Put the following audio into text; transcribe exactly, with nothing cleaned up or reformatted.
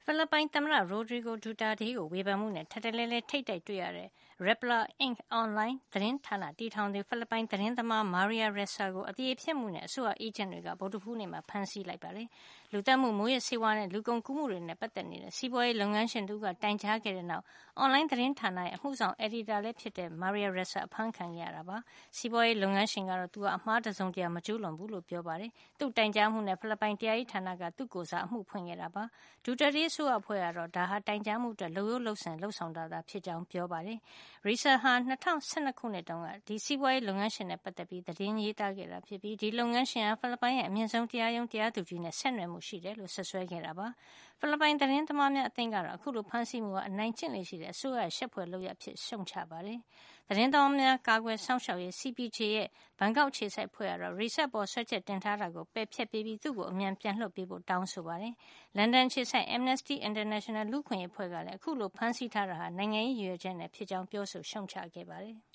ဖိလစ်ပိုင်သမ္မတ Rodrigo Duterte ကိုဝေဖန်မှုနဲ့ထပ်တလဲလဲထိပ်တိုက်တွေ့ရတဲ့ Rappler အင်ခ် အွန်လိုင်းသတင်းဌာနတည်ထောင်သူဖိလစ်ပိုင်သတင်းသမား Maria Ressa ကိုအသရေဖျက်မှုနဲ့အစိုးရအေဂျင့်တွေကဗုဒ္ဓဟူးနေ့မှာဖမ်းဆီးလိုက်ပါတယ်။လူသတ်မှု၊မူးယစ်ဆေးဝါးနဲ့လူကုန်ကူးမှုတွေနဲ့ပတ်သက်နေတဲ့စီးပွားရေးလုပ်ငန်းရှင်တဦးကတိုင်ကြားခဲ့တဲ့နောက်အွန်လိုင်းသတင်းဌာနရဲ့အမှုဆောင်အယ်ဒီတာလည်းဖြစ်တဲ့ Maria Ressa အဖမ်းခံခဲ့ရတာပါ။စီးပွားရေးလုပ်ငန်းရှင်ကတော့သူဟာအမှားတစုံတရာမကျူးလွန်ဘူးလို့ပြောပါတယ်။သူ့တိုင်ကြားမှုနဲ့ဖိလစ်ပိုင်တရားရေးဌာနကသူ့ကိုယ်စားအမှုဖွင့်ခဲ့တာပါ။ Duterte အစိုးရအဖွဲ့ကတော့ဒါဟာတိုင်ကြားမှုအတွက်လုပ်ရိုးလုပ်စဉ်လုပ်ဆောင်တာသာဖြစ်ကြောင်းပြောပါတယ်။ Ressa ဟာ၂၀၁၂ခုနှစ်တုန်းကဒီစီးပွားရေးလုပ်ငန်းရှင်နဲ့ပတ်သက်ပြီးသတင်းရေးသားခဲ့တာဖြစ်ပြီးဒီလုပ်ငန်းရှင်ဟာဖိလစ်ပိုင်ရဲ့အမြင့်ဆုံးတရားရုံးတရားသူကြီးနဲ့ဆက်နွယ်မှုရှိတယ်လို့စွပ်စွဲခဲ့တာပါ။ဖိလစ်ပိုင်သတင်းသမားများအသင်းကတော့အခုလိုဖမ်းဆီးမှုဟာအနိုင်ကျင့်လေ့ရှိတဲ့အစိုးရရဲ့ရှက်ဖွယ်လုပ်ရပ်အဖြစ်ရှုံချပါတယ်။သတင်းသမားများကာကွယ်စောင့်ရှောက်ရေး C P J ရဲ့ဘန်ကောက်အခြေစိုက်အဖွဲ့ကတော့ Ressa အပေါ်စွဲချက်တင်ထားတာကိုပယ်ဖျက်ပေးပြီးသူ့ကိုအမြန်ပြန်လွှတ်ပေးဖို့တောင်းဆိုပါတယ်။လန်ဒန်အခြေစိုက် Amnesty International လူ့အခွင့်အရေးအဖွဲ့ကလည်းအခုလိုဖမ်းဆီးထားတာဟာနိုင်ငံရေးရည်ရွယ်ချက်နဲ့ဖြစ်ကြောင်းပြောဆိုရှုံချခဲ့ပါတယ်။